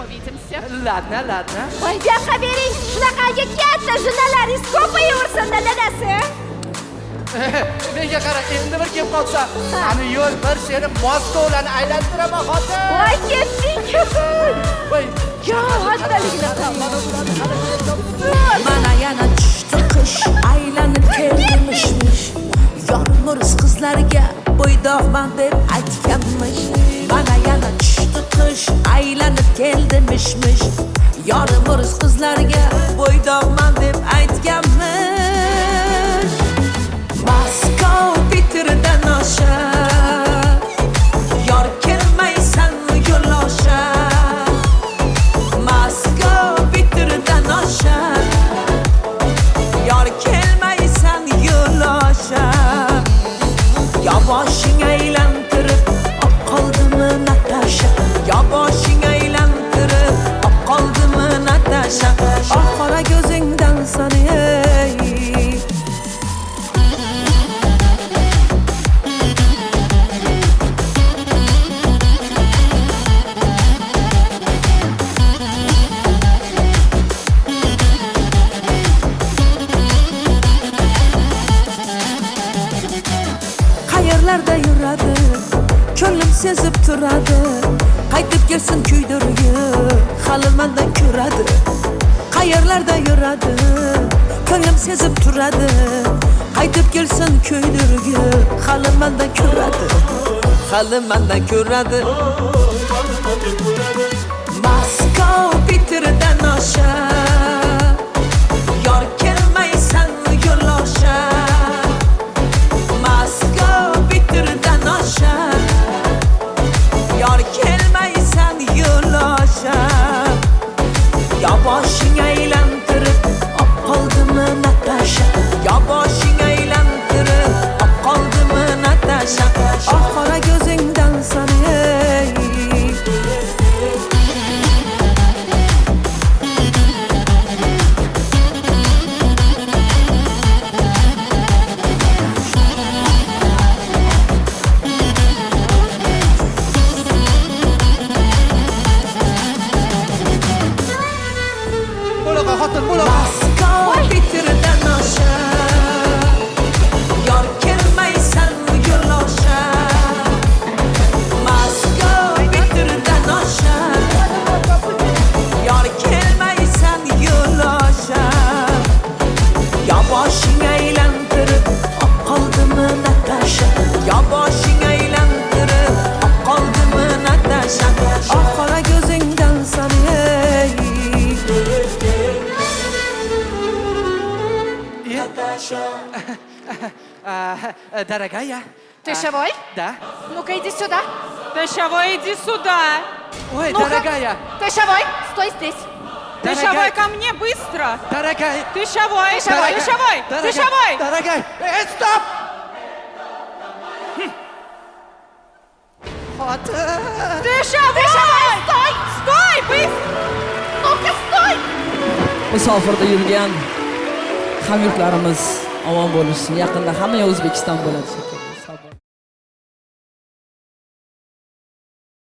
увидимся. Ладно, ладно. Voy buyoqqa bering. Shunaqangi katta jurnalaringiz ko'payaversin-da dadasi. Menga qara, endi bir kelib qolsa, ani yo'l bir seni Moskovlarni aylantiraman xotin. Voy ketding. Voy, Yo, hattaligina Mana yana tushdi qish, aylanib kelmishmish. Yormuruz qizlarga bo'ydoqman deb aytganmish. Mana yana tushdi qish, aylanib keldimishmish. Yormuruz qizlarga bo'ydoqman deb aytganmish. Moskva Peterdan osha, yor kelmaysan yo'losha. Moskva Peterdan osha, yor kelmaysan yo'losha. Ya boshing aylantirib op qoldimi Natasha, ya boshing aylantirib op qoldimi Natasha. Qora ko'zingdan sani qayerlarda yuradi, ko'nglim sezib turadi. Qaytib kelsin kuydirgi, hali mendan ko'radi. Qayerlarda yuradi, ko'nglim sezib turadi. Qaytib kelsin kuydirgi, hali mendan ko'radi. Hali mendan ko'radi. Moskva Peterdan osha, yor kelmaysan yo'losha. Moskva Peterdan osha, yor kelmaysan yo'losha. Ya boshing aylantirib op qoldimi Natasha, ya boshing aylantirib op qoldimi Natasha. Qora ko'zingdan sani Xotin, bo'laqa. Moskva Peterdan osha, yor kelmaysan yo'losha. Moskva Peterdan osha, yor kelmaysan yo'losha. Ya boshing aylantirib op qoldimi Natasha, ya boshing aylantirib op qoldimi Natasha. Qora ko'zingdan sani Дорогая. Дышевой? Да. Ну-ка, иди сюда. Дышевой, иди сюда. Ой, Ну-ка. дорогая. Дышевой, стой здесь. Дышевой, ко мне, быстро. Дорогая. Дышевой, Дышевой. дышевой, дышевой. Дорогая. Стоп! Xotin. Дышевой, стой, стой, быстро. Ну-ка, стой! Musofirda yurgan hamyurtlarimiz omon bo'lishsin. Yaqinda hamma O'zbekiston bo'ladi.